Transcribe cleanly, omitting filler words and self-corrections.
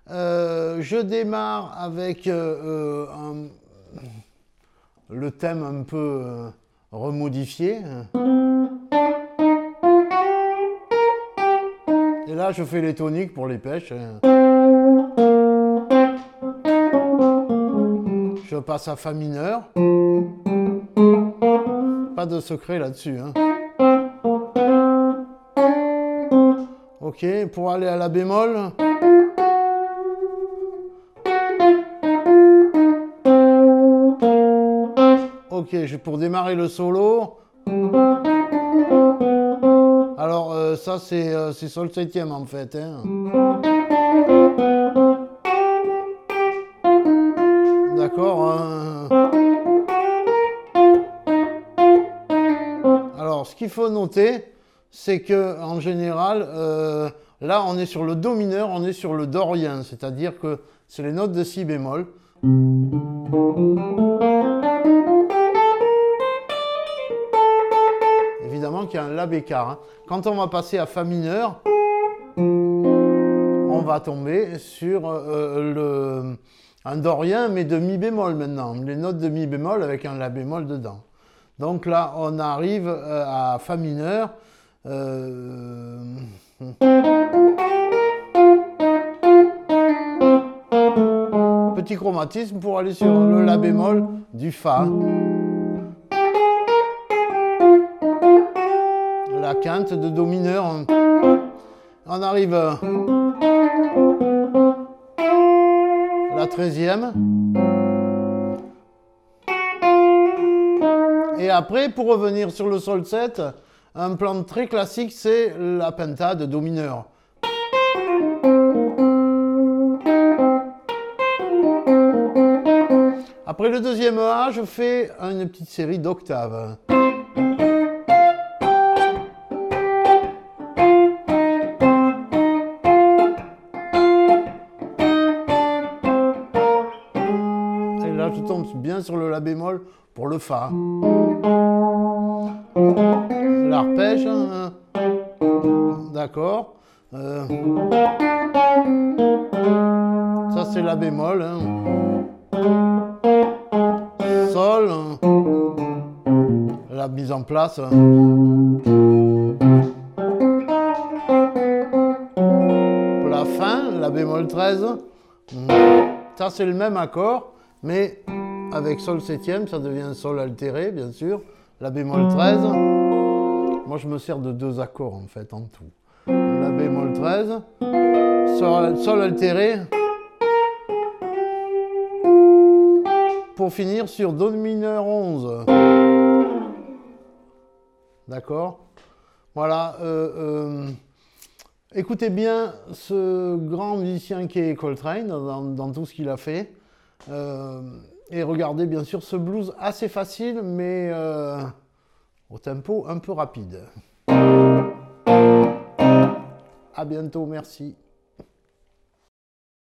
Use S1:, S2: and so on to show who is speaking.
S1: Je démarre avec le thème un peu remodifié. Et là, je fais les toniques pour les pêches. Je passe à Fa mineur. Pas de secret là-dessus. Hein. Ok, pour aller à la bémol. Ok, pour démarrer le solo. Alors, ça, c'est sol septième en fait. Hein. D'accord. Alors, ce qu'il faut noter, c'est que en général, là, on est sur le do mineur, on est sur le dorien, c'est-à-dire que c'est les notes de si bémol. Évidemment qu'il y a un la bécard. Hein. Quand on va passer à fa mineur, on va tomber sur un dorien, mais de mi bémol maintenant. Les notes de mi bémol avec un la bémol dedans. Donc là, on arrive à fa mineur. Petit chromatisme pour aller sur le la bémol du fa. La quinte de do mineur. On arrive à la 13e. Et après, pour revenir sur le sol 7, un plan très classique, c'est la pentade de do mineur. Après le deuxième A, je fais une petite série d'octaves. Et là, je tombe bien sur le la bémol pour le fa. L'arpège, d'accord. Ça, c'est la bémol. Hein. Sol, la mise en place. Pour la fin, la bémol 13. Ça, c'est le même accord, mais avec sol septième, ça devient sol altéré, bien sûr. La bémol 13. Moi, je me sers de deux accords, en fait, en tout. La bémol 13. Sol altéré. Pour finir sur do mineur 11. D'accord? Voilà. Écoutez bien ce grand musicien qui est Coltrane dans tout ce qu'il a fait. Et regardez bien sûr ce blues assez facile, mais au tempo un peu rapide. À bientôt, merci.